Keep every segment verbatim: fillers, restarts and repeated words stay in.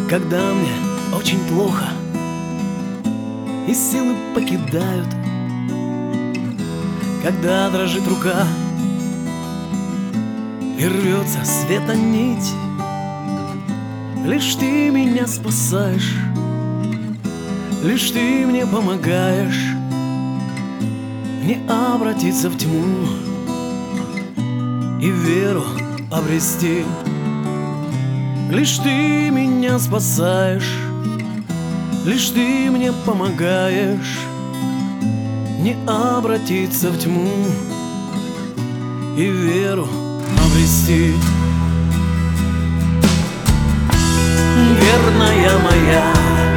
Когда мне очень плохо и силы покидают, когда дрожит рука и рвется света нить, лишь ты меня спасаешь, лишь ты мне помогаешь не обратиться в тьму и веру обрести. Лишь ты меня спасаешь, лишь ты мне помогаешь не обратиться в тьму и веру обрести. Верная моя,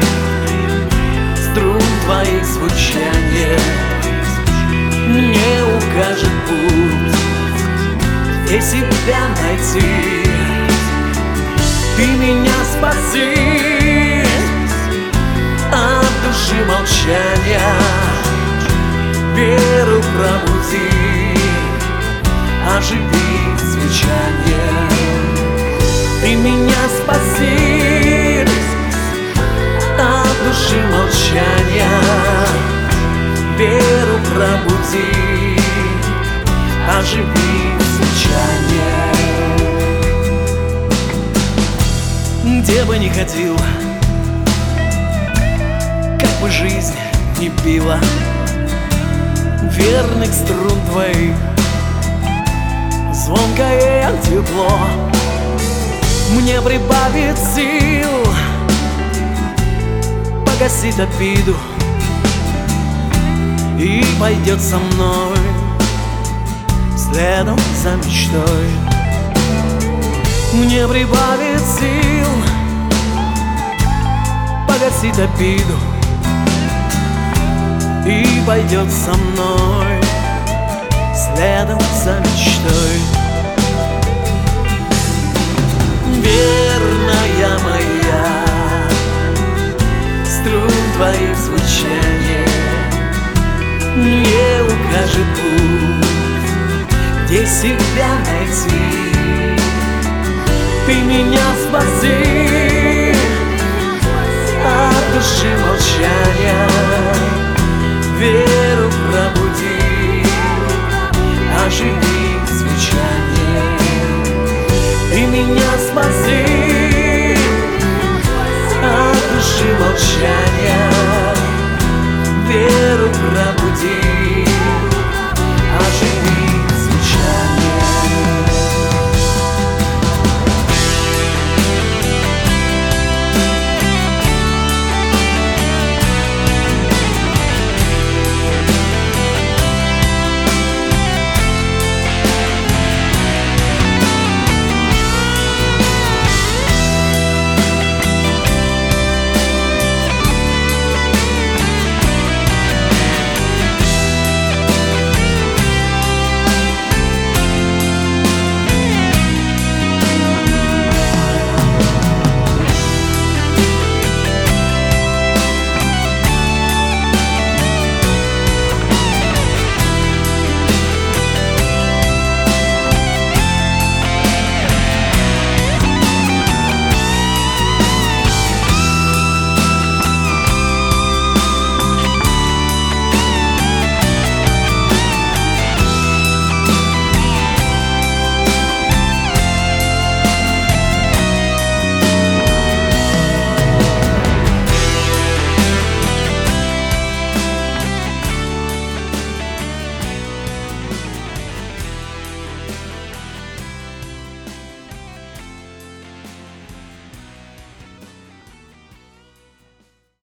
струн твоих звучания мне укажет путь, где себя найти. Ты меня спаси от души молчания, веру пробуди, оживи звучание. Ты меня спаси от души молчания, веру пробуди, оживи звучание. Где бы ни ходил, как бы жизнь ни била, верных струн твоих звонкое тепло мне прибавит сил, погасит обиду и пойдет со мной следом за мечтой. Мне прибавит сил, погасит обиду и пойдет со мной следом за мечтой. Верная моя, струн твоих звучания мне укажет путь, где себя найти. Ты меня спаси от души молчания, веру пробуди, оживи звучание. Ты меня спаси от души молчания,